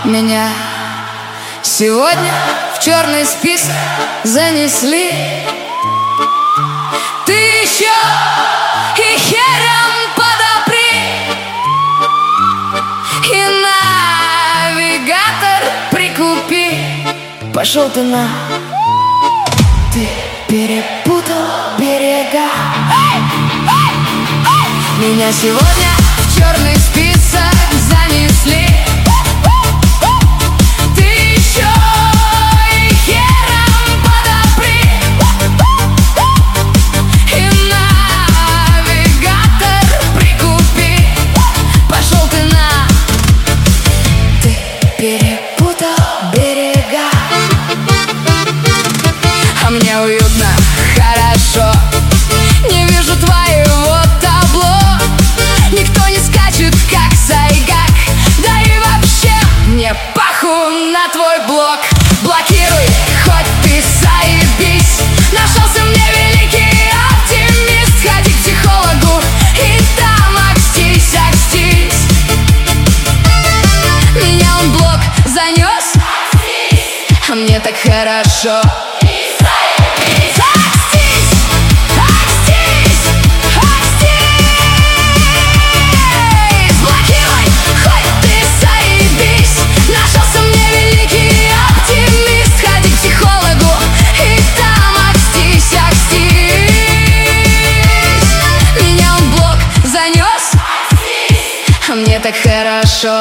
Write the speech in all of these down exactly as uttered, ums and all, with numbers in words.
Меня сегодня в черный список занесли. Ты еще и хером подопри, и навигатор прикупи. Пошел ты на... Ты перепутал берега. Меня сегодня в черный список занесли. Ты еще и хером подопри, и навигатор прикупи. Пошел ты на... Ты перепутал берега. А мне уютно, хорошо, не вижу твоего табло. Никто не скачет, как сайгак. Да и вообще мне похуй на твой блог. Блокируй, хоть ты заебись. Нашелся мне великий оптимист. Ходи к психологу и там акстись, акстись. Меня он блог занес, а мне так хорошо. Мне так хорошо.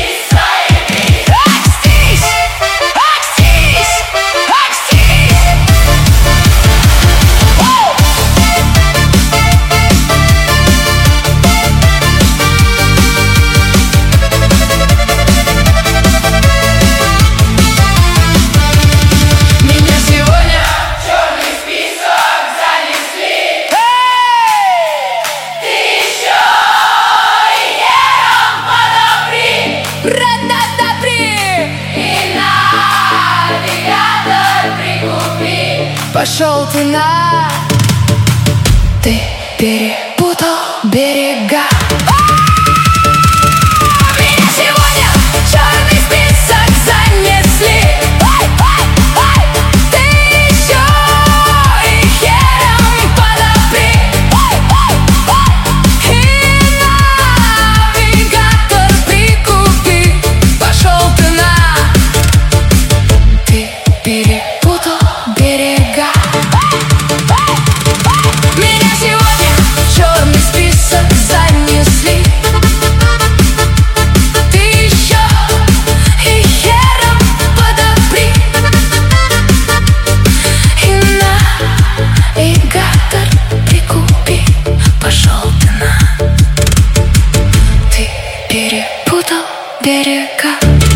Пошел ты на... Ты перепутал берега. Меня сегодня в черный список занесли. Ты еще и хером подопри, и навигатор прикупи. Пошел ты на... Ты перепутал берега. Меня сегодня в черный список занесли. Ты еще и хером подопри, и навигатор прикупи. Пошел ты на... Ты перепутал берега.